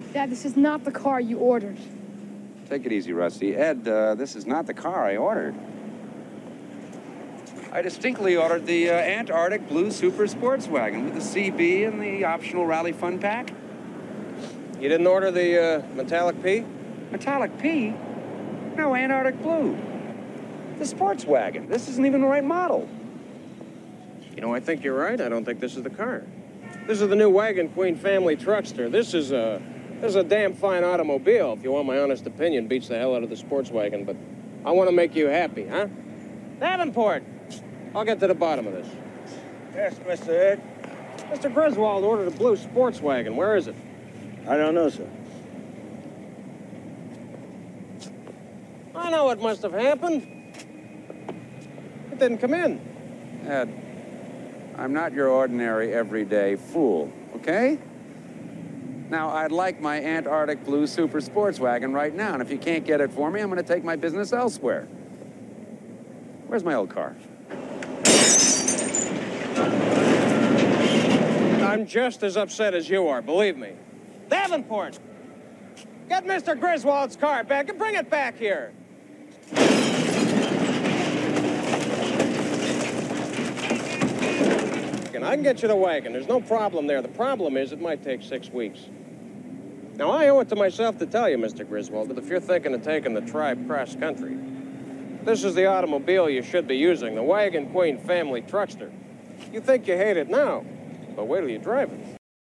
Dad, this is not the car you ordered. Take it easy, Rusty. Ed, this is not the car I ordered. I distinctly ordered the Antarctic Blue Super Sports Wagon with the CB and the optional Rally Fun Pack. You didn't order the Metallic P? Metallic P? No, Antarctic Blue. The sports wagon. This isn't even the right model. You know, I think you're right. I don't think this is the car. This is the new Wagon Queen family truckster. This is a damn fine automobile, if you want my honest opinion. Beats the hell out of the sports wagon, but I want to make you happy, huh? Davenport, I'll get to the bottom of this. Yes, Mr. Ed. Mr. Griswold ordered a blue sports wagon. Where is it? I don't know, sir. I know what must have happened. It didn't come in. Ed, I'm not your ordinary everyday fool, okay? Now, I'd like my Antarctic Blue Super Sports Wagon right now, and if you can't get it for me, I'm going to take my business elsewhere. Where's my old car? I'm just as upset as you are, believe me. Davenport, get Mr. Griswold's car back and bring it back here. I can get you the wagon. There's no problem there. The problem is it might take 6 weeks. Now, I owe it to myself to tell you, Mr. Griswold, that if you're thinking of taking the tribe cross-country, this is the automobile you should be using, the Wagon Queen family truckster. You think you hate it now, but wait till you drive it.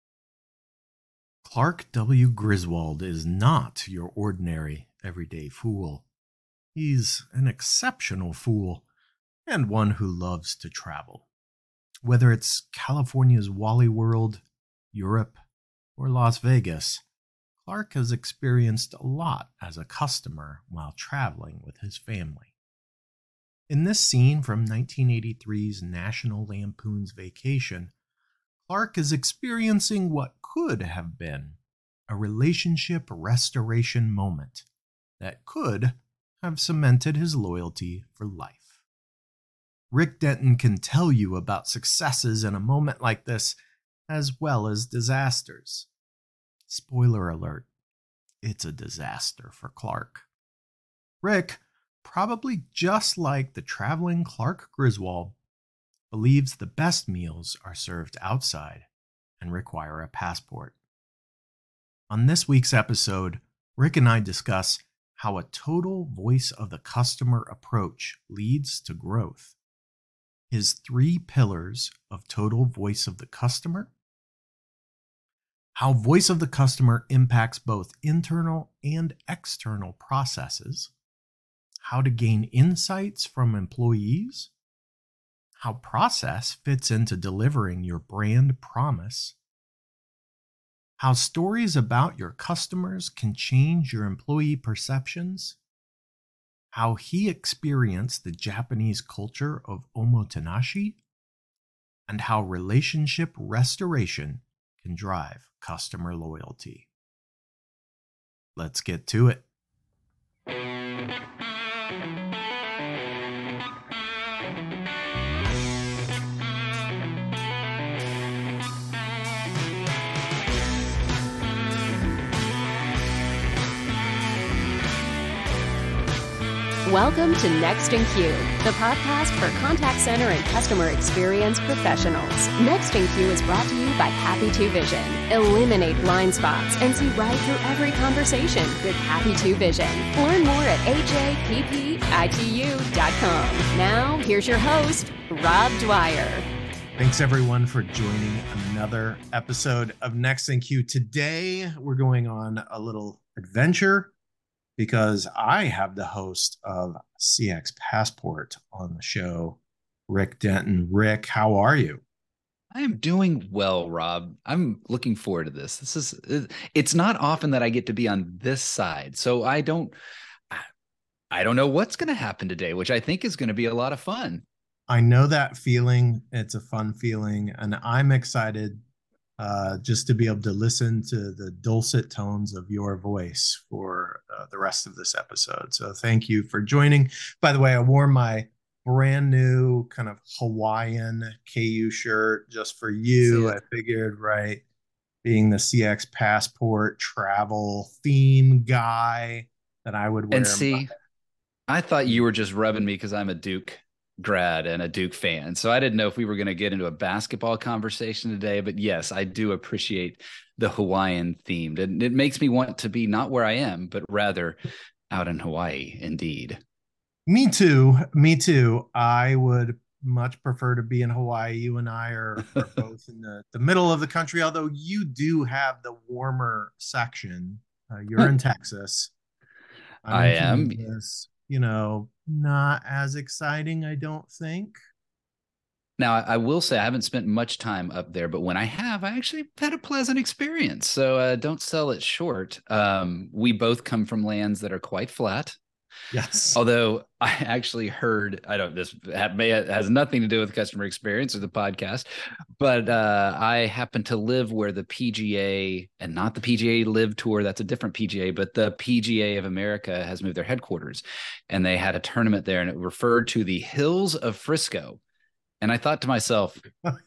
Clark W. Griswold is not your ordinary everyday fool. He's an exceptional fool, and one who loves to travel. Whether it's California's Wally World, Europe, or Las Vegas, Clark has experienced a lot as a customer while traveling with his family. In this scene from 1983's National Lampoon's Vacation, Clark is experiencing what could have been a relationship restoration moment that could have cemented his loyalty for life. Rick Denton can tell you about successes in a moment like this, as well as disasters. Spoiler alert, it's a disaster for Clark. Rick, probably just like the traveling Clark Griswold, believes the best meals are served outside and require a passport. On this week's episode, Rick and I discuss how a total voice of the customer approach leads to growth, his 3 pillars of total voice of the customer, how voice of the customer impacts both internal and external processes, how to gain insights from employees, how process fits into delivering your brand promise, how stories about your customers can change your employee perceptions, how he experienced the Japanese culture of omotenashi, and how relationship restoration can drive customer loyalty. Let's get to it. Welcome to Next in Queue, the podcast for contact center and customer experience professionals. Next in Queue is brought to you by Happy 2 Vision. Eliminate blind spots and see right through every conversation with Happy 2 Vision. Learn more at happitu.com. Now, here's your host, Rob Dwyer. Thanks everyone for joining another episode of Next in Queue. Today, we're going on a little adventure because I have the host of CX Passport on the show, Rick Denton. Rick, how are you? I am doing well, Rob. I'm looking forward to this. It's not often that I get to be on this side, so I don't know what's going to happen today, which I think is going to be a lot of fun. I know that feeling. It's a fun feeling, and I'm excited just to be able to listen to the dulcet tones of your voice for the rest of this episode. So thank you for joining. By the way, I wore my brand new kind of Hawaiian KU shirt just for you. I figured, right, being the CX passport travel theme guy that I would wear. And see, I thought you were just rubbing me because I'm a Duke grad and a Duke fan. So I didn't know if we were going to get into a basketball conversation today. But yes, I do appreciate the Hawaiian themed. And it makes me want to be not where I am, but rather out in Hawaii, indeed. Me too. Me too. I would much prefer to be in Hawaii. You and I are both in the middle of the country, although you do have the warmer section. You're in Texas. I am. Kansas. Not as exciting, I don't think. Now, I will say I haven't spent much time up there, but when I have, I actually had a pleasant experience. So don't sell it short. We both come from lands that are quite flat. Yes. Although I actually heard, this has nothing to do with customer experience or the podcast, but I happen to live where the PGA, and not the PGA Live Tour, that's a different PGA, but the PGA of America has moved their headquarters, and they had a tournament there, and it referred to the Hills of Frisco. And I thought to myself,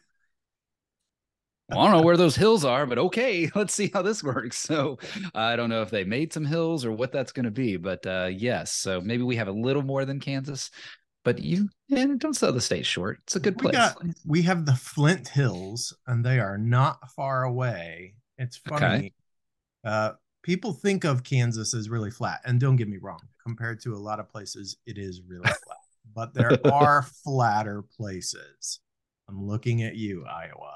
I don't know where those hills are, but okay, let's see how this works. So I don't know if they made some hills or what that's going to be, but yes. So maybe we have a little more than Kansas, but don't sell the state short. It's a good place. We have the Flint Hills, and they are not far away. It's funny. Okay. People think of Kansas as really flat, and don't get me wrong, compared to a lot of places, it is really flat, but there are flatter places. I'm looking at you, Iowa.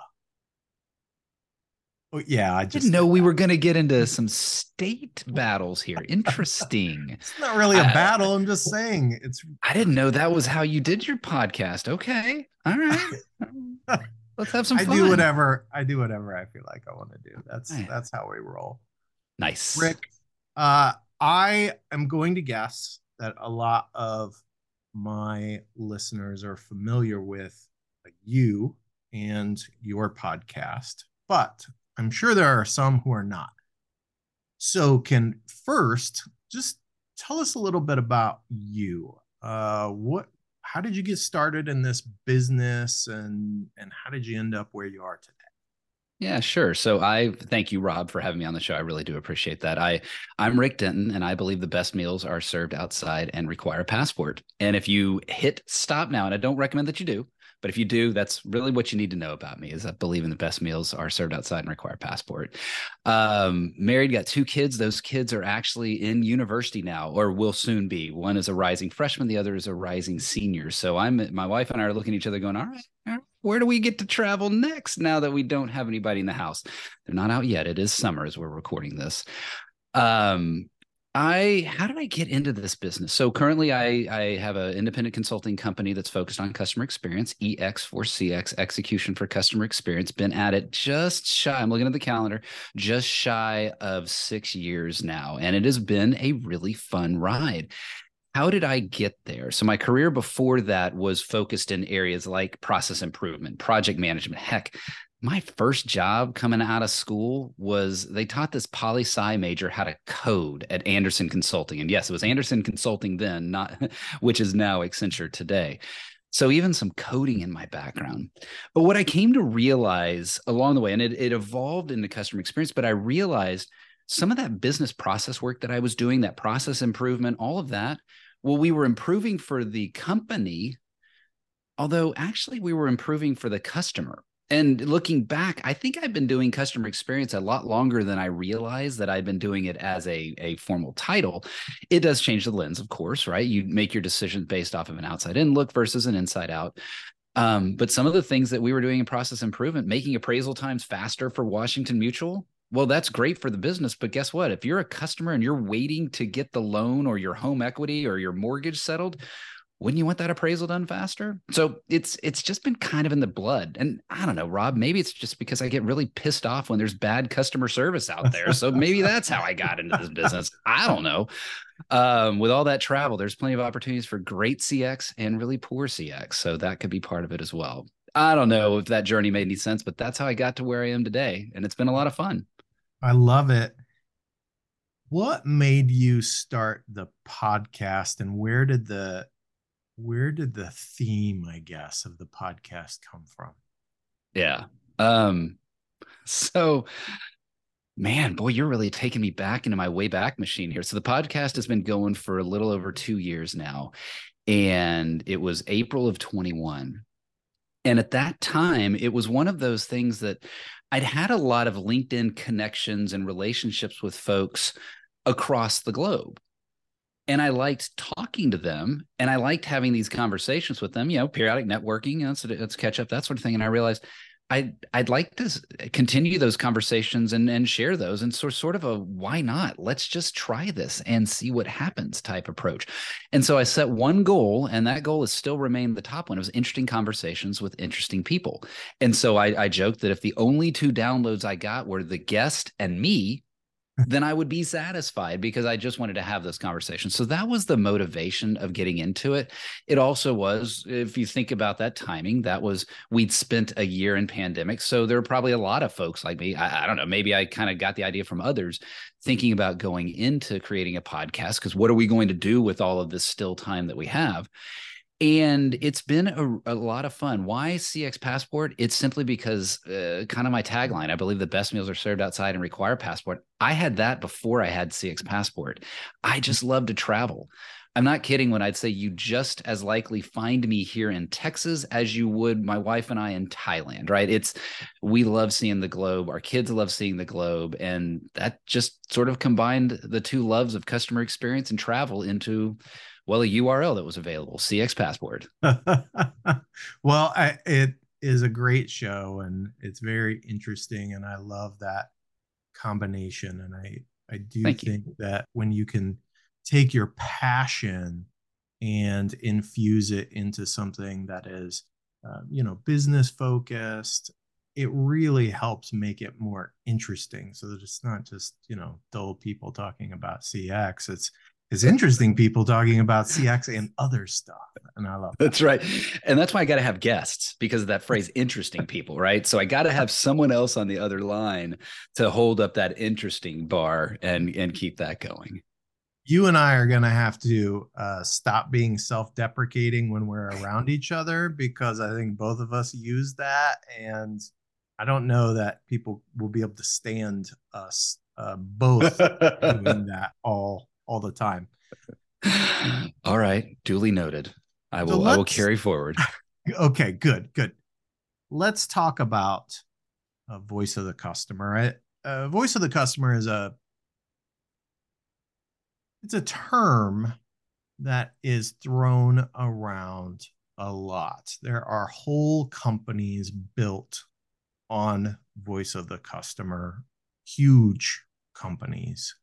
Yeah, I didn't know we were going to get into some state battles here. Interesting. It's not really a battle. I'm just saying I didn't know that was how you did your podcast. Okay. All right. Let's have some fun. I do whatever I feel like I want to do. That's how we roll. Nice. Rick, I am going to guess that a lot of my listeners are familiar with you and your podcast, but I'm sure there are some who are not. So can first just tell us a little bit about you. How did you get started in this business, and how did you end up where you are today? Yeah, sure. So I thank you, Rob, for having me on the show. I really do appreciate that. I'm Rick Denton, and I believe the best meals are served outside and require a passport. And if you hit stop now, and I don't recommend that you do, but if you do, that's really what you need to know about me, is I believe in the best meals are served outside and require a passport. Married, got 2 kids. Those kids are actually in university now, or will soon be. One is a rising freshman. The other is a rising senior. So my wife and I are looking at each other going, all right, where do we get to travel next now that we don't have anybody in the house? They're not out yet. It is summer as we're recording this. How did I get into this business? So currently I have an independent consulting company that's focused on customer experience, EX4CX, execution for customer experience. Been at it just shy, I'm looking at the calendar, just shy of 6 years now. And it has been a really fun ride. How did I get there? So my career before that was focused in areas like process improvement, project management. Heck, my first job coming out of school was they taught this poli-sci major how to code at Anderson Consulting. And yes, it was Anderson Consulting then, not which is now Accenture today. So even some coding in my background. But what I came to realize along the way, and it evolved into customer experience, but I realized some of that business process work that I was doing, that process improvement, all of that, well, we were improving for the company, although actually we were improving for the customer. And looking back, I think I've been doing customer experience a lot longer than I realized that I've been doing it as a formal title. It does change the lens, of course, right? You make your decisions based off of an outside-in look versus an inside-out. But some of the things that we were doing in process improvement, making appraisal times faster for Washington Mutual, well, that's great for the business. But guess what? If you're a customer and you're waiting to get the loan or your home equity or your mortgage settled, wouldn't you want that appraisal done faster? So it's just been kind of in the blood. And I don't know, Rob, maybe it's just because I get really pissed off when there's bad customer service out there. So maybe that's how I got into this business. I don't know. With all that travel, there's plenty of opportunities for great CX and really poor CX. So that could be part of it as well. I don't know if that journey made any sense, but that's how I got to where I am today. And it's been a lot of fun. I love it. What made you start the podcast, and where did the theme, I guess, of the podcast come from? Yeah. So Man, boy, you're really taking me back into my way back machine here. So the podcast has been going for a little over 2 years now, and it was April of 21. And at that time, it was one of those things that I'd had a lot of LinkedIn connections and relationships with folks across the globe. And I liked talking to them, and I liked having these conversations with them, periodic networking, let's catch up, that sort of thing. And I realized I'd like to continue those conversations and share those, and sort of a why not? Let's just try this and see what happens type approach. And so I set one goal, and that goal has still remained the top one. It was interesting conversations with interesting people. And so I joked that if the only 2 downloads I got were the guest and me, then I would be satisfied, because I just wanted to have this conversation. So that was the motivation of getting into it. It also was, if you think about that timing, we'd spent a year in pandemic. So there were probably a lot of folks like me. I don't know, maybe I kind of got the idea from others thinking about going into creating a podcast, because what are we going to do with all of this still time that we have? And it's been a lot of fun. Why CX Passport? It's simply because kind of my tagline, I believe the best meals are served outside and require passport. I had that before I had CX Passport. I just love to travel. I'm not kidding when I'd say you just as likely find me here in Texas as you would my wife and I in Thailand, right? We love seeing the globe. Our kids love seeing the globe. And that just sort of combined the 2 loves of customer experience and travel into, well, a URL that was available, CX Passport. Well, it is a great show, and it's very interesting, and I love that combination. And I do think that when you can take your passion and infuse it into something that is, business focused, it really helps make it more interesting, so that it's not just, dull people talking about CX. It's interesting people talking about CX and other stuff. And I love that. That's right. And that's why I got to have guests, because of that phrase, interesting people, right? So I got to have someone else on the other line to hold up that interesting bar and keep that going. You and I are going to have to stop being self-deprecating when we're around each other, because I think both of us use that. And I don't know that people will be able to stand us both doing that all the time. All right. Duly noted. I will carry forward. Okay, good. Let's talk about voice of the customer. Voice of the customer is it's a term that is thrown around a lot. There are whole companies built on voice of the customer, huge companies.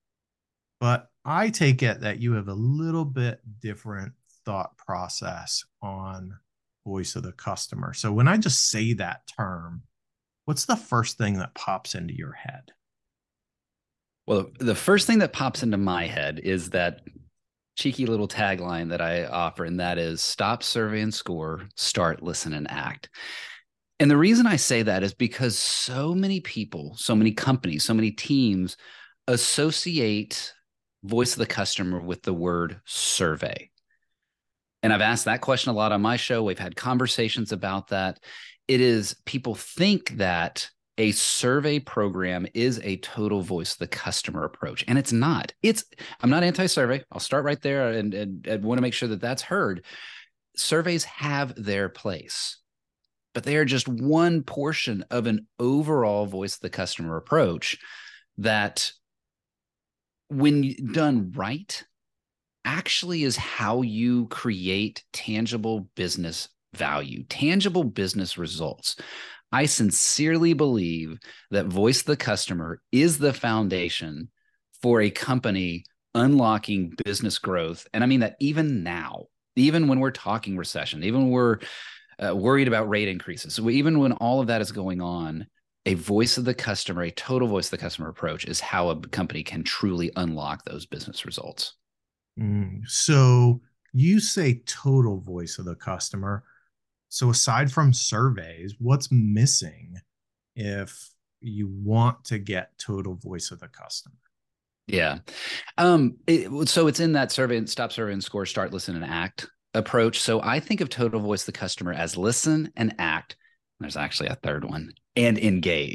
But I take it that you have a little bit different thought process on voice of the customer. So when I just say that term, what's the first thing that pops into your head? Well, the first thing that pops into my head is that cheeky little tagline that I offer, and that is stop, survey, and score, start, listen, and act. And the reason I say that is because so many people, so many companies, so many teams associate voice of the customer with the word survey. And I've asked that question a lot on my show. We've had conversations about that. It is, people think that a survey program is a total voice of the customer approach, and it's not. I'm not anti-survey. I'll start right there and want to make sure that that's heard. Surveys have their place, but they are just one portion of an overall voice of the customer approach that, when done right, actually is how you create tangible business value, tangible business results. I sincerely believe that voice of the customer is the foundation for a company unlocking business growth. And I mean that even now, even when we're talking recession, even when we're worried about rate increases. So even when all of that is going on, a voice of the customer, a total voice of the customer approach is how a company can truly unlock those business results. So you say total voice of the customer. So aside from surveys, what's missing if you want to get total voice of the customer? Yeah. So it's in that survey, stop, survey, and score, start, listen, and act approach. So I think of total voice of the customer as listen and act. There's actually a third one, and engage.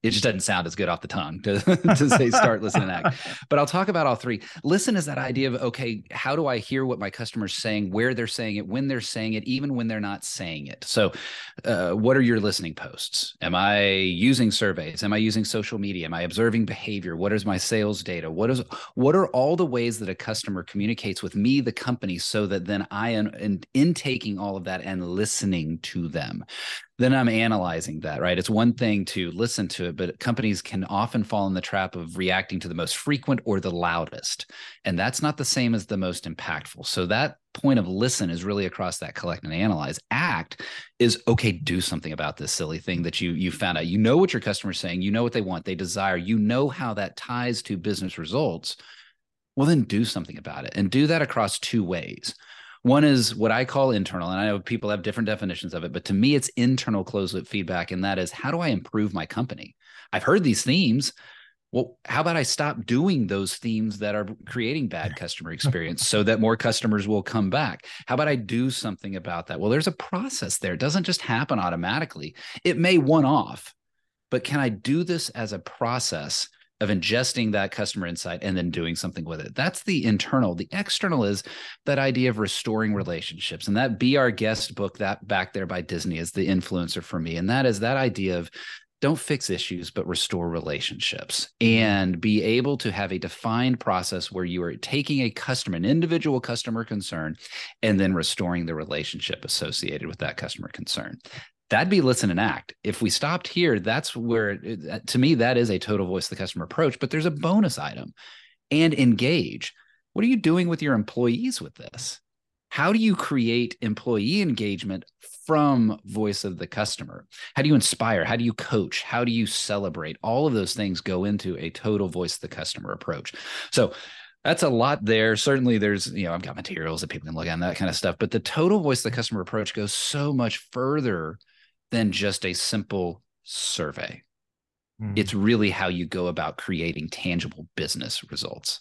It just doesn't sound as good off the tongue to, to say start, listen, and act. But I'll talk about all three. Listen is that idea of, okay, how do I hear what my customer's saying, where they're saying it, when they're saying it, even when they're not saying it? So what are your listening posts? Am I using surveys? Am I using social media? Am I observing behavior? What is my sales data? What are all the ways that a customer communicates with me, the company, so that then I am in taking all of that and listening to them? Then I'm analyzing that, right? It's one thing to listen to it, but companies can often fall in the trap of reacting to the most frequent or the loudest. And that's not the same as the most impactful. So that point of listen is really across that collect and analyze. Act is, okay, do something about this silly thing that you found out. You know what your customer's saying. You know what they want, they desire. You know how that ties to business results. Well, then do something about it, and do that across two ways. One is what I call internal, and I know people have different definitions of it, but to me, it's internal closed loop feedback. And that is, how do I improve my company? I've heard these themes. Well, how about I stop doing those themes that are creating bad customer experience so that more customers will come back? How about I do something about that? Well, there's a process there. It doesn't just happen automatically. It may one-off, but can I do this as a process of ingesting that customer insight and then doing something with it? That's the internal. The external is that idea of restoring relationships. And that Be Our Guest book, that back there by Disney, is the influencer for me. And that is that idea of don't fix issues, but restore relationships, and be able to have a defined process where you are taking a customer, an individual customer concern, and then restoring the relationship associated with that customer concern. That'd be listen and act. If we stopped here, that's where, to me, that is a total voice of the customer approach. But there's a bonus item, and engage. What are you doing with your employees with this? How do you create employee engagement from voice of the customer? How do you inspire? How do you coach? How do you celebrate? All of those things go into a total voice of the customer approach. So that's a lot there. Certainly there's, I've got materials that people can look at and that kind of stuff, but the total voice of the customer approach goes so much further than just a simple survey. It's really how you go about creating tangible business results.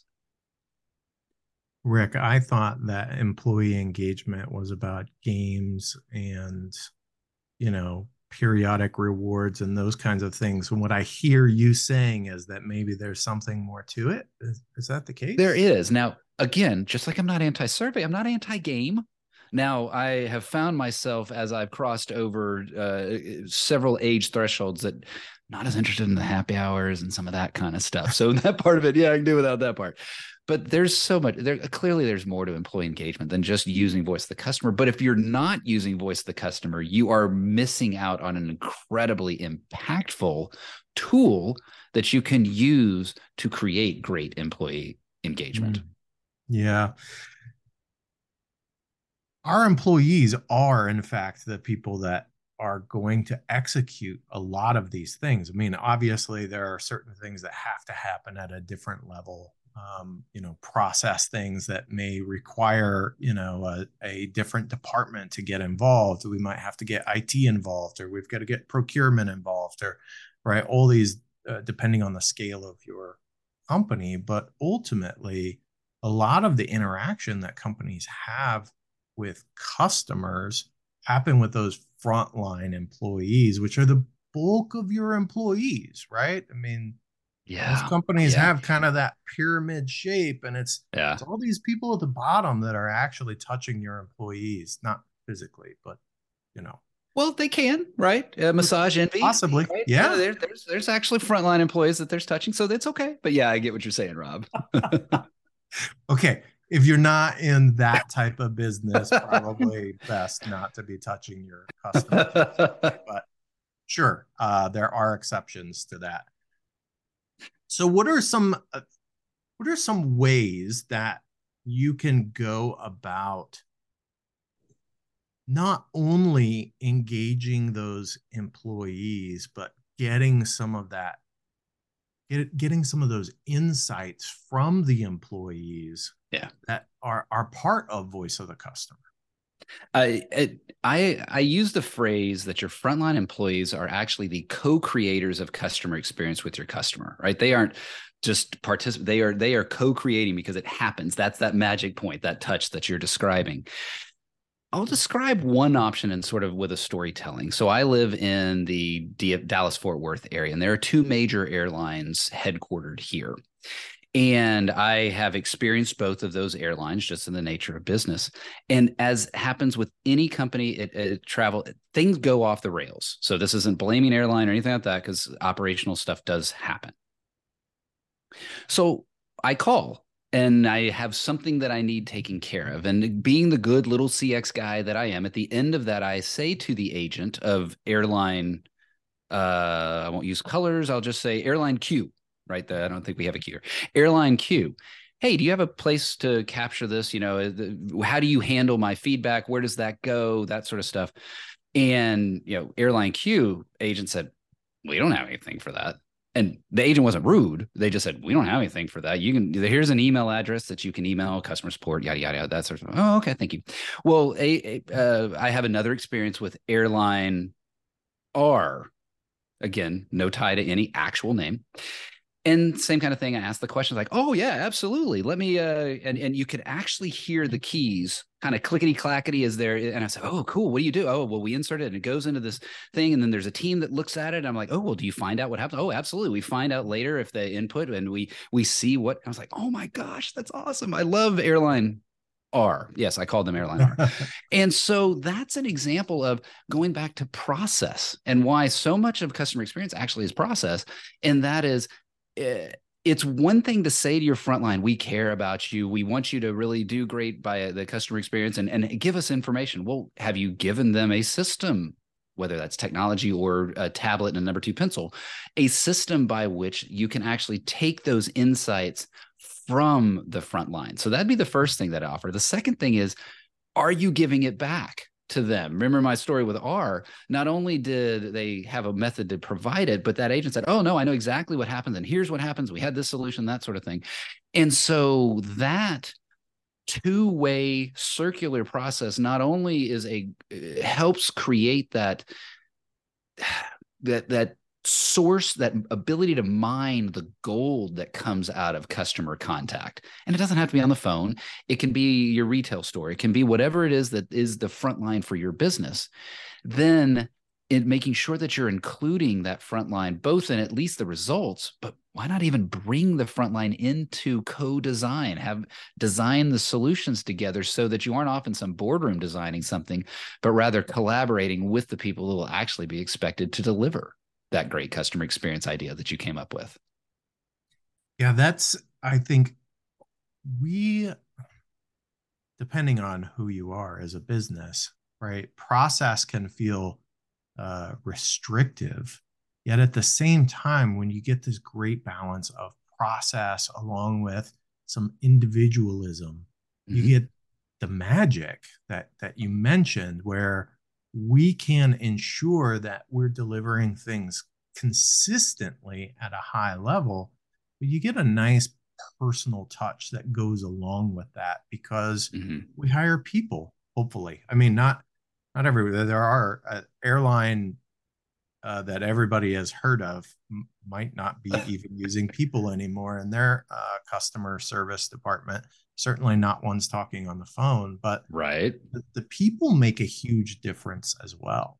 Rick, I thought that employee engagement was about games and, periodic rewards and those kinds of things. And what I hear you saying is that maybe there's something more to it. Is that the case? There is. Now, again, just like I'm not anti-survey, I'm not anti-game. Now, I have found myself, as I've crossed over several age thresholds, that not as interested in the happy hours and some of that kind of stuff. So that part of it, I can do without that part. But there's so much. Clearly, there's more to employee engagement than just using voice of the customer. But if you're not using voice of the customer, you are missing out on an incredibly impactful tool that you can use to create great employee engagement. Yeah. Our employees are, in fact, the people that are going to execute a lot of these things. I mean, obviously, there are certain things that have to happen at a different level. Process things that may require, a different department to get involved. We might have to get IT involved, or we've got to get procurement involved, or right. All these, depending on the scale of your company. But ultimately, a lot of the interaction that companies have with customers happen with those frontline employees, which are the bulk of your employees, right? I mean, most companies have kind of that pyramid shape, and it's all these people at the bottom that are actually touching your employees, not physically, but Well, they can, right? Massage envy, possibly, right? Yeah. There's actually frontline employees that there's touching, so that's okay. But I get what you're saying, Rob. Okay, if you're not in that type of business, probably best not to be touching your customers. But sure, there are exceptions to that. So what are some ways that you can go about not only engaging those employees, but getting some of those insights from the employees that are part of voice of the customer? I use the phrase that your frontline employees are actually the co-creators of customer experience with your customer, right? They aren't just they are co-creating because it happens. That's that magic point, that touch that you're describing. I'll describe one option and sort of with a storytelling. So I live in the Dallas-Fort Worth area, and there are two major airlines headquartered here. And I have experienced both of those airlines just in the nature of business. And as happens with any company, travel, things go off the rails. So this isn't blaming airline or anything like that, because operational stuff does happen. So I call and I have something that I need taken care of. And being the good little CX guy that I am, at the end of that, I say to the agent of airline, I won't use colors, I'll just say airline Q, right? I don't think we have a Q here. Airline Q. Hey, do you have a place to capture this? You know, how do you handle my feedback? Where does that go? That sort of stuff. And, you know, airline Q agent said, we don't have anything for that. And the agent wasn't rude. They just said, we don't have anything for that. Here's an email address that you can email customer support, yada, yada, yada, that sort of stuff. Oh, okay. Thank you. Well, I have another experience with airline R. Again, no tie to any actual name. And same kind of thing. I asked the question like, oh yeah, absolutely. Let me, and you could actually hear the keys kind of clickety clackety as there. And I said, oh, cool. What do you do? Oh, well, we insert it and it goes into this thing. And then there's a team that looks at it. I'm like, oh, well, do you find out what happened? Oh, absolutely. We find out later if the input and we see what, I was like, oh my gosh, that's awesome. I love airline R. Yes, I called them airline R. And so that's an example of going back to process and why so much of customer experience actually is process. And that is, it's one thing to say to your frontline, we care about you. We want you to really do great by the customer experience and give us information. Well, have you given them a system, whether that's technology or a tablet and a number 2 pencil, a system by which you can actually take those insights from the front line? So that'd be the first thing that I offer. The second thing is, are you giving it back to them? Remember my story with R, not only did they have a method to provide it, but that agent said, oh no, I know exactly what happens. And here's what happens. We had this solution, that sort of thing. And so that two-way circular process not only helps create that source, that ability to mine the gold that comes out of customer contact. And it doesn't have to be on the phone. It can be your retail store. It can be whatever it is that is the front line for your business. Then in making sure that you're including that front line, both in at least the results, but why not even bring the front line into co-design, have design the solutions together so that you aren't off in some boardroom designing something, but rather collaborating with the people who will actually be expected to deliver that great customer experience idea that you came up with. Yeah, I think depending on who you are as a business, right? Process can feel restrictive, yet at the same time, when you get this great balance of process along with some individualism, you get the magic that you mentioned, where we can ensure that we're delivering things consistently at a high level, but you get a nice personal touch that goes along with that because we hire people, hopefully. I mean, not everywhere. There are airline that everybody has heard of might not be even using people anymore in their customer service department. Certainly not ones talking on the phone, but right, the people make a huge difference as well.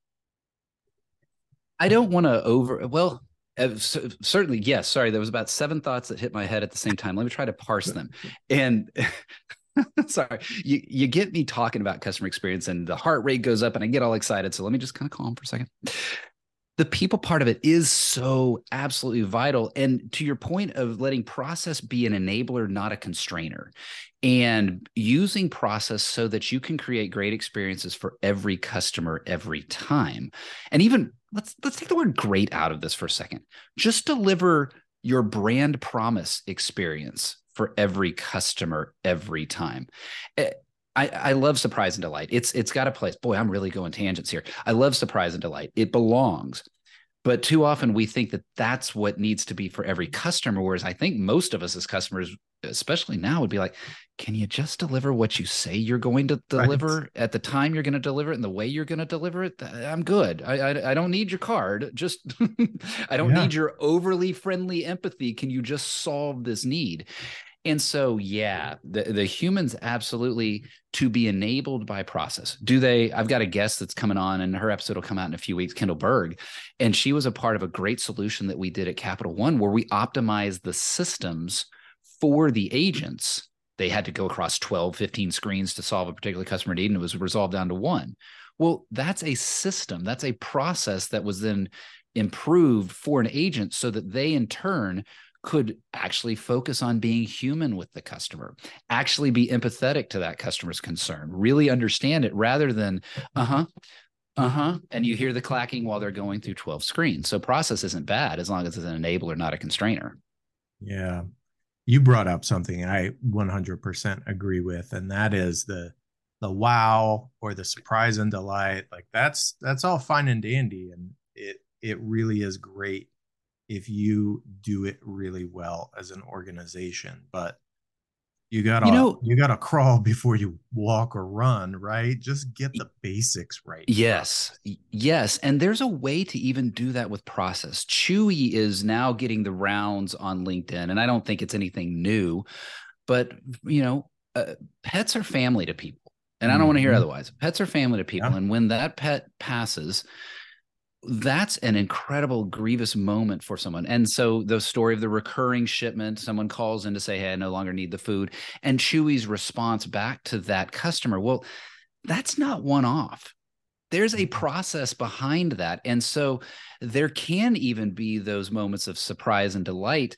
I don't want to certainly, yes. Sorry, there was about 7 thoughts that hit my head at the same time. Let me try to parse them. And sorry, you get me talking about customer experience and the heart rate goes up and I get all excited. So let me just kind of calm for a second. The people part of it is so absolutely vital. And to your point of letting process be an enabler, not a constrainer, and using process so that you can create great experiences for every customer every time. And even let's take the word great out of this for a second. Just deliver your brand promise experience for every customer every time. I love surprise and delight. It's got a place. Boy, I'm really going tangents here. I love surprise and delight. It belongs. But too often we think that that's what needs to be for every customer. Whereas I think most of us as customers, especially now, would be like, can you just deliver what you say you're going to deliver at the time you're going to deliver it and the way you're going to deliver it? I'm good. I don't need your card. Just, I don't need your overly friendly empathy. Can you just solve this need? And so, yeah, the humans absolutely to be enabled by process. Do they? I've got a guest that's coming on, and her episode will come out in a few weeks, Kendall Berg. And she was a part of a great solution that we did at Capital One where we optimized the systems for the agents. They had to go across 12, 15 screens to solve a particular customer need, and it was resolved down to one. Well, that's a system. That's a process that was then improved for an agent so that they in turn could actually focus on being human with the customer, actually be empathetic to that customer's concern, really understand it rather than, and you hear the clacking while they're going through 12 screens. So process isn't bad as long as it's an enabler, not a constrainer. Yeah. You brought up something I 100% agree with, and that is the wow or the surprise and delight. Like that's all fine and dandy, and it really is great if you do it really well as an organization. But you gotta crawl before you walk or run, right? Just get the basics right. Yes. And there's a way to even do that with process. Chewy is now getting the rounds on LinkedIn, and I don't think it's anything new, but pets are family to people. And I don't want to hear otherwise. Pets are family to people. Yeah. And when that pet passes, that's an incredible, grievous moment for someone. And so the story of the recurring shipment, someone calls in to say, hey, I no longer need the food. And Chewy's response back to that customer, well, that's not one off. There's a process behind that. And so there can even be those moments of surprise and delight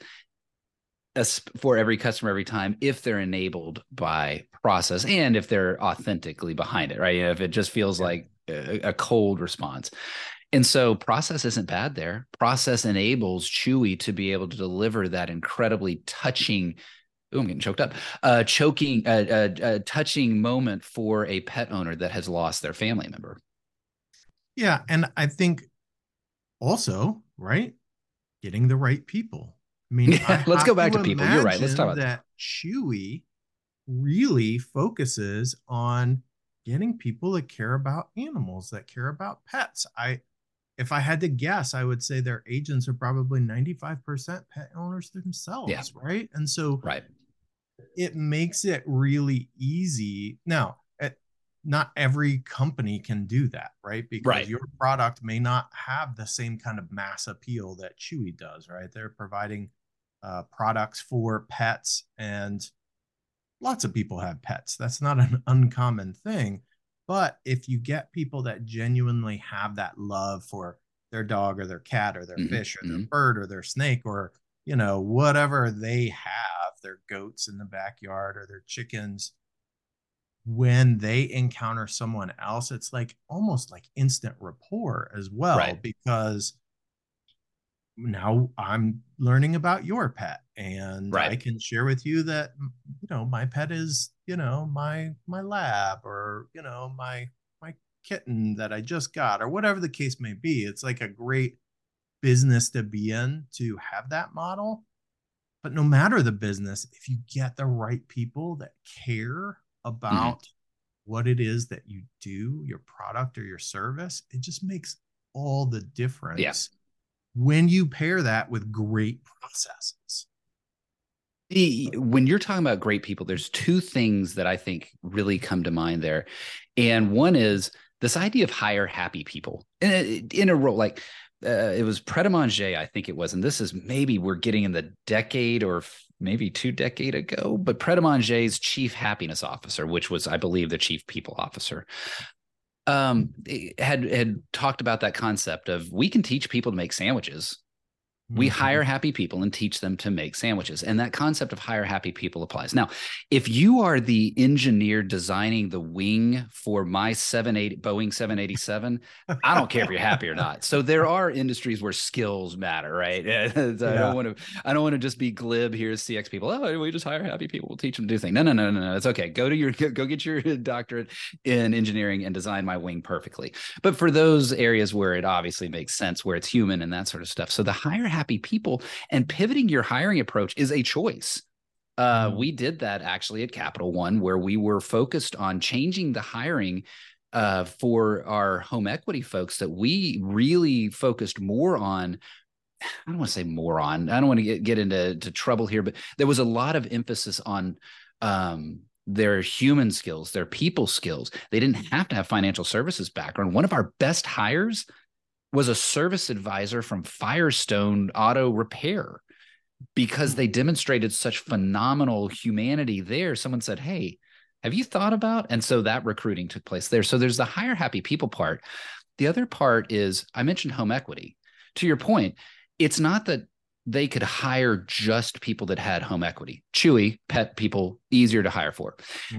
for every customer every time if they're enabled by process and if they're authentically behind it, right? If it just feels like a cold response. And so process isn't bad there. Process enables Chewy to be able to deliver that incredibly touching, I'm getting choked up, touching moment for a pet owner that has lost their family member. Yeah. And I think also, right, getting the right people. I mean, let's go back to people. You're right. Let's talk about that. Chewy really focuses on getting people that care about animals, that care about pets. If I had to guess, I would say their agents are probably 95% pet owners themselves, right? And so it makes it really easy. Now, not every company can do that, right? Because your product may not have the same kind of mass appeal that Chewy does, right? They're providing products for pets, and lots of people have pets. That's not an uncommon thing. But if you get people that genuinely have that love for their dog or their cat or their fish or their bird or their snake or, whatever they have, their goats in the backyard or their chickens, when they encounter someone else, it's like almost like instant rapport as well, because now I'm learning about your pet, and I can share with you that, my pet is, my lab, or, my kitten that I just got, or whatever the case may be. It's like a great business to be in, to have that model. But no matter the business, if you get the right people that care about what it is that you do, your product or your service, it just makes all the difference. Yes. When you pair that with great processes. When you're talking about great people, there's two things that I think really come to mind there. And one is this idea of hire happy people in a role like it was Pret a Manger, I think it was. And this is maybe we're getting in the decade or maybe 2 decades ago, but Pret a Manger's chief happiness officer, which was, I believe, the chief people officer, had talked about that concept of we can teach people to make sandwiches. We hire happy people and teach them to make sandwiches. And that concept of hire happy people applies. Now, if you are the engineer designing the wing for my Boeing 787, I don't care if you're happy or not. So there are industries where skills matter, right? I don't want to just be glib here as CX people. Oh, we just hire happy people. We'll teach them to do things. No. It's okay. Go get your doctorate in engineering and design my wing perfectly. But for those areas where it obviously makes sense, where it's human and that sort of stuff. So the hire happy people and pivoting your hiring approach is a choice. We did that actually at Capital One, where we were focused on changing the hiring for our home equity folks, that we really focused more on I don't want to say moron. I don't want to get into trouble here, but there was a lot of emphasis on their human skills, their people skills. They didn't have to have financial services background. One of our best hires was a service advisor from Firestone Auto Repair because they demonstrated such phenomenal humanity there. Someone said, hey, have you thought about? And so that recruiting took place there. So there's the hire happy people part. The other part is, I mentioned home equity. To your point, it's not that they could hire just people that had home equity. Chewy, pet people, easier to hire for.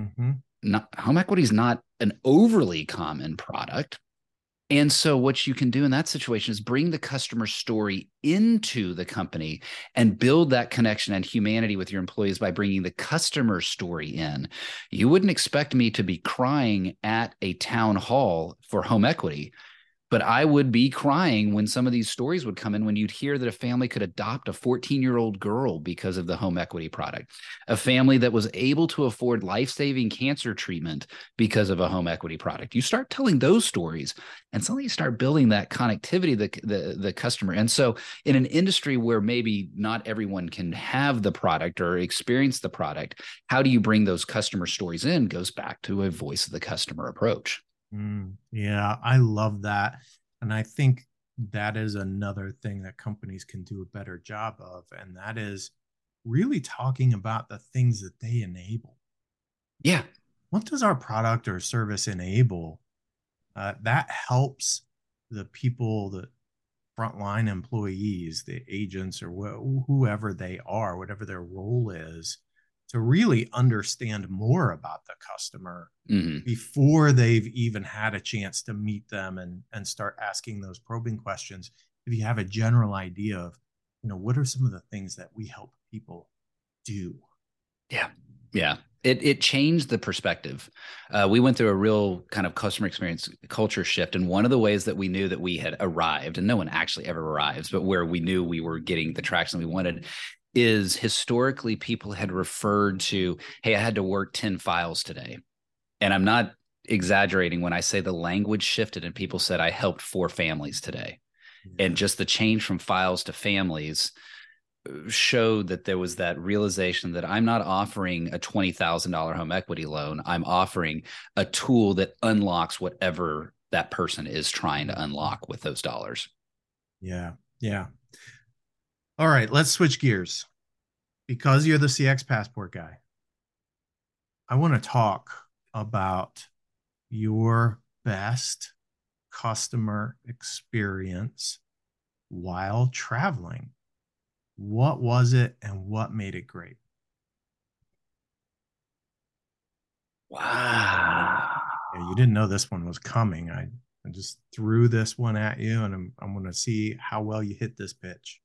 Home equity is not an overly common product. And so what you can do in that situation is bring the customer story into the company and build that connection and humanity with your employees by bringing the customer story in. You wouldn't expect me to be crying at a town hall for home equity, but I would be crying when some of these stories would come in, when you'd hear that a family could adopt a 14-year-old girl because of the home equity product, a family that was able to afford life-saving cancer treatment because of a home equity product. You start telling those stories, and suddenly you start building that connectivity, the customer. And so in an industry where maybe not everyone can have the product or experience the product, how do you bring those customer stories in? Goes back to a voice of the customer approach. Yeah, I love that. And I think that is another thing that companies can do a better job of. And that is really talking about the things that they enable. Yeah. What does our product or service enable? That helps the people, the frontline employees, the agents, or whoever they are, whatever their role is, to really understand more about the customer before they've even had a chance to meet them and start asking those probing questions. If you have a general idea of, what are some of the things that we help people do? Yeah. Yeah. It changed the perspective. We went through a real kind of customer experience culture shift. And one of the ways that we knew that we had arrived, and no one actually ever arrives, but where we knew we were getting the traction we wanted, is historically people had referred to, hey, I had to work 10 files today. And I'm not exaggerating when I say the language shifted and people said, I helped 4 families today. Yeah. And just the change from files to families showed that there was that realization that I'm not offering a $20,000 home equity loan. I'm offering a tool that unlocks whatever that person is trying to unlock with those dollars. Yeah. Yeah. All right, let's switch gears. Because you're the CX Passport guy, I want to talk about your best customer experience while traveling. What was it and what made it great? Wow. Yeah, you didn't know this one was coming. I just threw this one at you, and I'm going to see how well you hit this pitch.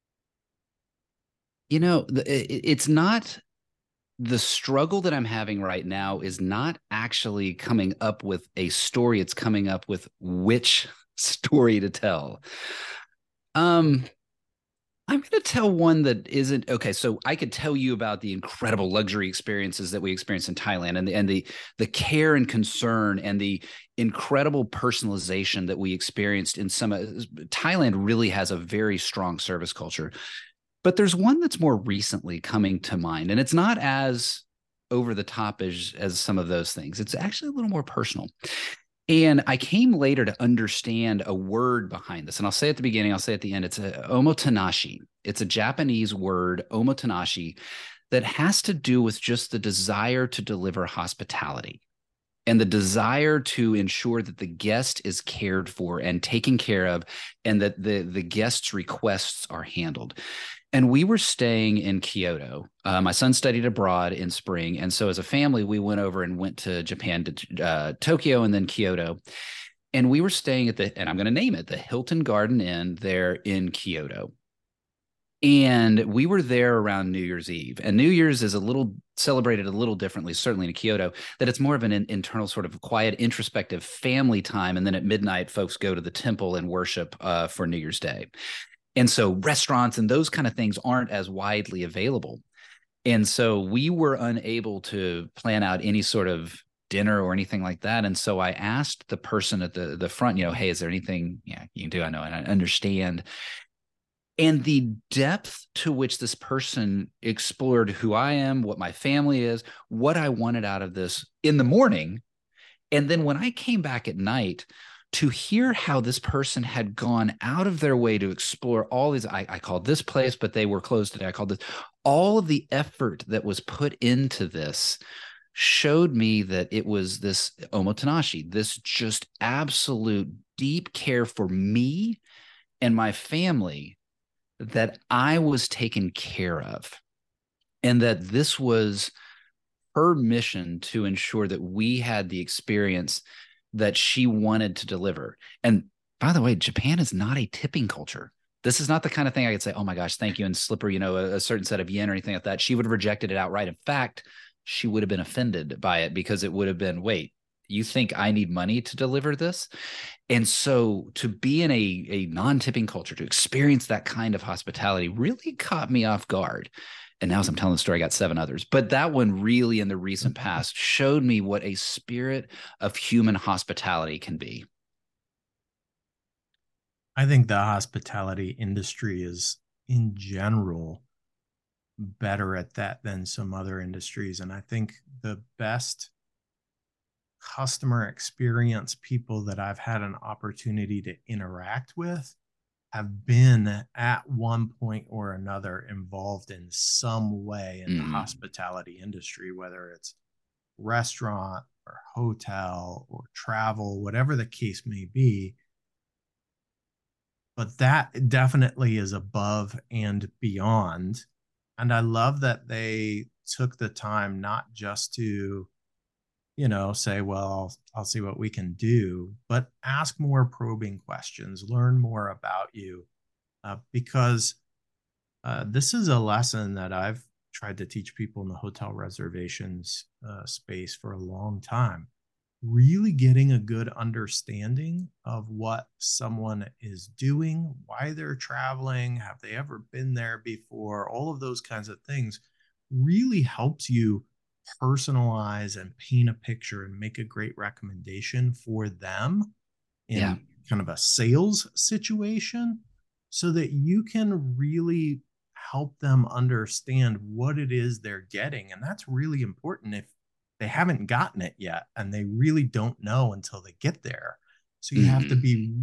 It's not, the struggle that I'm having right now is not actually coming up with a story. It's coming up with which story to tell. I'm going to tell one that isn't okay. So I could tell you about the incredible luxury experiences that we experienced in Thailand, and the care and concern and the incredible personalization that we experienced in Thailand really has a very strong service culture. But there's one that's more recently coming to mind, and it's not as over the top as some of those things. It's actually a little more personal. And I came later to understand a word behind this. And I'll say at the beginning, I'll say at the end, it's a omotenashi. It's a Japanese word, omotenashi, that has to do with just the desire to deliver hospitality and the desire to ensure that the guest is cared for and taken care of, and that the guest's requests are handled. And we were staying in Kyoto. My son studied abroad in spring. And so as a family, we went to Japan, to Tokyo, and then Kyoto. And we were staying at and I'm going to name it, the Hilton Garden Inn there in Kyoto. And we were there around New Year's Eve. And New Year's is celebrated a little differently, certainly in Kyoto, that it's more of an internal sort of quiet, introspective family time. And then at midnight, folks go to the temple and worship for New Year's Day. And so restaurants and those kind of things aren't as widely available. And so we were unable to plan out any sort of dinner or anything like that. And so I asked the person at the front, hey, is there anything you can do? I know, and I understand. And the depth to which this person explored who I am, what my family is, what I wanted out of this in the morning. And then when I came back at night, to hear how this person had gone out of their way to explore all these, I called this place, but they were closed today. I called this, all of the effort that was put into this showed me that it was this omotenashi, this just absolute deep care for me and my family, that I was taken care of, and that this was her mission to ensure that we had the experience that she wanted to deliver. And by the way, Japan is not a tipping culture. This is not the kind of thing I could say, oh my gosh, thank you, and slip her, a certain set of yen or anything like that. She would have rejected it outright. In fact, she would have been offended by it, because it would have been, wait, you think I need money to deliver this? And so to be in a non-tipping culture, to experience that kind of hospitality really caught me off guard. And now as I'm telling the story, I got 7 others. But that one really, in the recent past, showed me what a spirit of human hospitality can be. I think the hospitality industry is, in general, better at that than some other industries. And I think the best customer experience people that I've had an opportunity to interact with have been at one point or another involved in some way in the hospitality industry, whether it's restaurant or hotel or travel, whatever the case may be. But that definitely is above and beyond. And I love that they took the time not just to, say, well, I'll see what we can do, but ask more probing questions, learn more about you, because this is a lesson that I've tried to teach people in the hotel reservations space for a long time. Really getting a good understanding of what someone is doing, why they're traveling, have they ever been there before, all of those kinds of things really helps you personalize and paint a picture and make a great recommendation for them in kind of a sales situation, so that you can really help them understand what it is they're getting. And that's really important if they haven't gotten it yet and they really don't know until they get there. So you have to be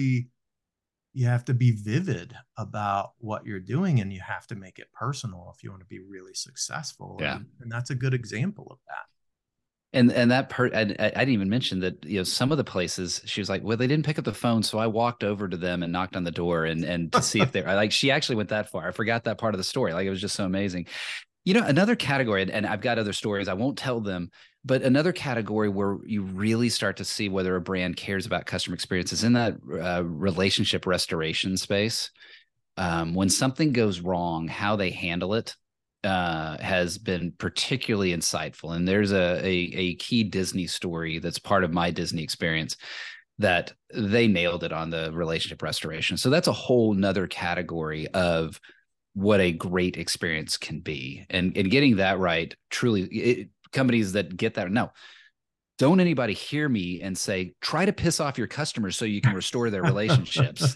vivid about what you're doing, and you have to make it personal if you want to be really successful. Yeah. And that's a good example of that. And that I didn't even mention that, some of the places she was like, well, they didn't pick up the phone. So I walked over to them and knocked on the door and to see if they're like, she actually went that far. I forgot that part of the story. Like, it was just so amazing. Another category, and I've got other stories, I won't tell them, but another category where you really start to see whether a brand cares about customer experience is in that relationship restoration space. When something goes wrong, how they handle it has been particularly insightful. And there's a key Disney story that's part of my Disney experience that they nailed it on the relationship restoration. So that's a whole nother category of what a great experience can be. And getting that right, truly, companies that get that, no, don't anybody hear me and say, try to piss off your customers so you can restore their relationships.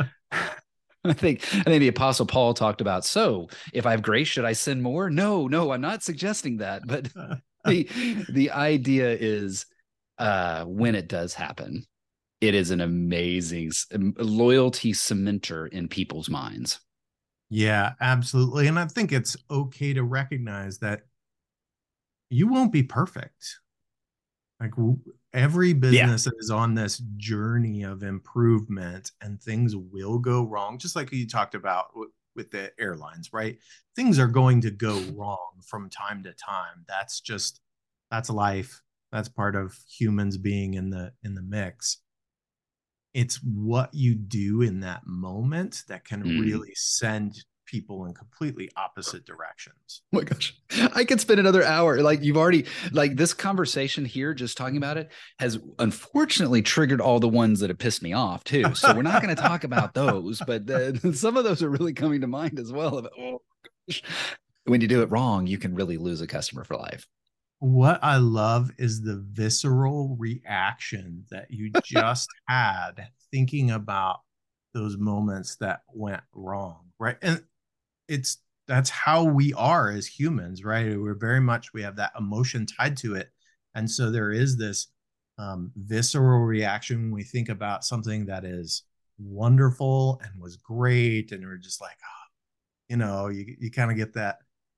I think the Apostle Paul talked about, so if I have grace, should I sin more? No, I'm not suggesting that. But the idea is, when it does happen, it is an amazing loyalty cementer in people's minds. Yeah, absolutely. And I think it's okay to recognize that you won't be perfect. Like, every business is on this journey of improvement, and things will go wrong. Just like you talked about with the airlines, right? Things are going to go wrong from time to time. That's life. That's part of humans being in the mix. It's what you do in that moment that can really send people in completely opposite directions. Oh my gosh, I could spend another hour. Like, you've already, like, this conversation here, just talking about it, has unfortunately triggered all the ones that have pissed me off too. So we're not going to talk about those, but some of those are really coming to mind as well. Oh gosh. When you do it wrong, you can really lose a customer for life. What I love is the visceral reaction that you just had thinking about those moments that went wrong, right? And that's how we are as humans, right? We have that emotion tied to it. And so there is this visceral reaction when we think about something that is wonderful and was great. And we're just like, oh, you kind of get that.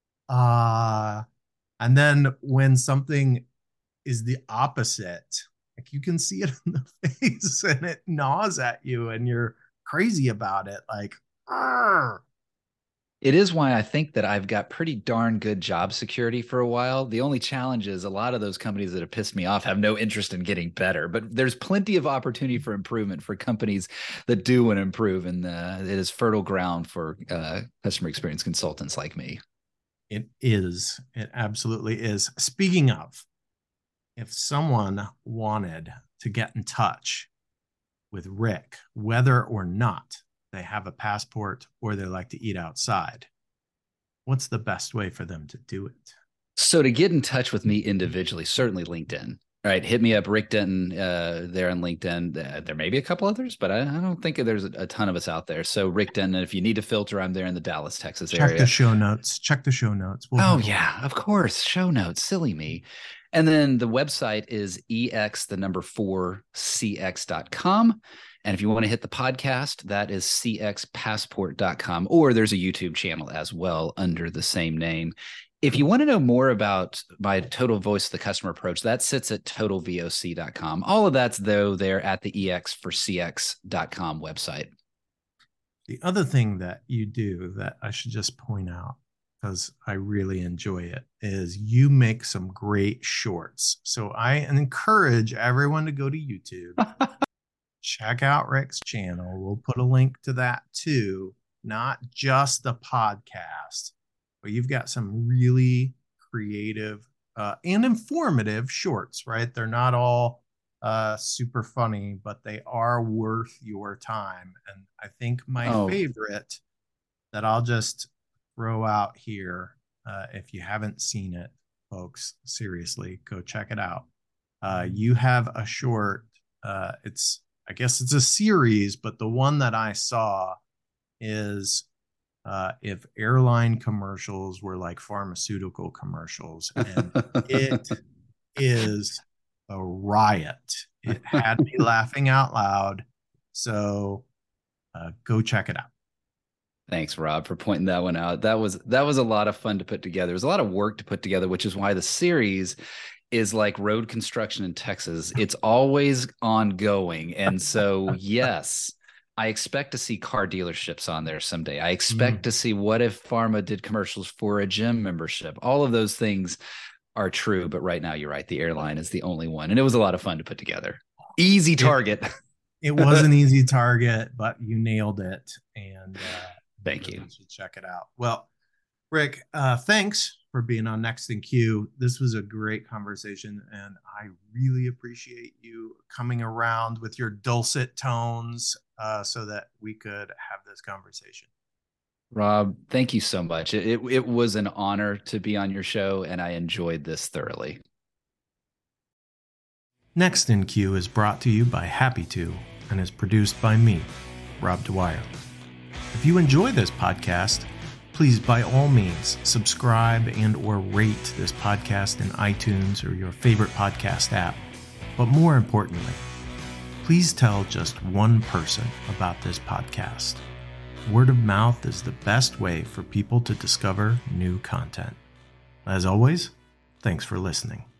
And then when something is the opposite, like you can see it in the face and it gnaws at you and you're crazy about it. Like, argh. It is why I think that I've got pretty darn good job security for a while. The only challenge is a lot of those companies that have pissed me off have no interest in getting better, but there's plenty of opportunity for improvement for companies that do want to improve. And it is fertile ground for customer experience consultants like me. It is. It absolutely is. Speaking of, if someone wanted to get in touch with Rick, whether or not they have a passport or they like to eat outside, what's the best way for them to do it? So to get in touch with me individually, certainly LinkedIn. All right, hit me up, Rick Denton, there on LinkedIn. There may be a couple others, but I don't think there's a ton of us out there. So Rick Denton, and if you need to filter, I'm there in the Dallas, Texas area. Check the show notes. Yeah, of course. Show notes. Silly me. And then the website is ex4cx.com. And if you want to hit the podcast, that is cxpassport.com, or there's a YouTube channel as well under the same name. If you want to know more about my total voice of the customer approach, that sits at totalvoc.com. All of that's, though, there at the ex4cx.com website. The other thing that you do that I should just point out, because I really enjoy it, is you make some great shorts. So I encourage everyone to go to YouTube. Check out Rick's channel. We'll put a link to that too, not just the podcast, but you've got some really creative and informative shorts, right? They're not all super funny, but they are worth your time. And I think my favorite that I'll just throw out here, if you haven't seen it, folks, seriously, go check it out. You have a short, I guess it's a series, but the one that I saw is if airline commercials were like pharmaceutical commercials, and it is a riot. It had me laughing out loud. So go check it out. Thanks, Rob, for pointing that one out. That was a lot of fun to put together. It was a lot of work to put together, which is why the series is like road construction in Texas. It's always ongoing. And so, yes, I expect to see car dealerships on there someday. I expect to see what if pharma did commercials for a gym membership. All of those things are true. But right now, you're right. The airline is the only one. And it was a lot of fun to put together. Easy target. It was an easy target, but you nailed it. And thank you. You should check it out. Well, Rick, thanks for being on Next in Queue. This was a great conversation, and I really appreciate you coming around with your dulcet tones so that we could have this conversation. Rob, thank you so much. It was an honor to be on your show, and I enjoyed this thoroughly. Next in Queue is brought to you by Happy To and is produced by me, Rob Dwyer. If you enjoy this podcast, please, by all means, subscribe and or rate this podcast in iTunes or your favorite podcast app. But more importantly, please tell just one person about this podcast. Word of mouth is the best way for people to discover new content. As always, thanks for listening.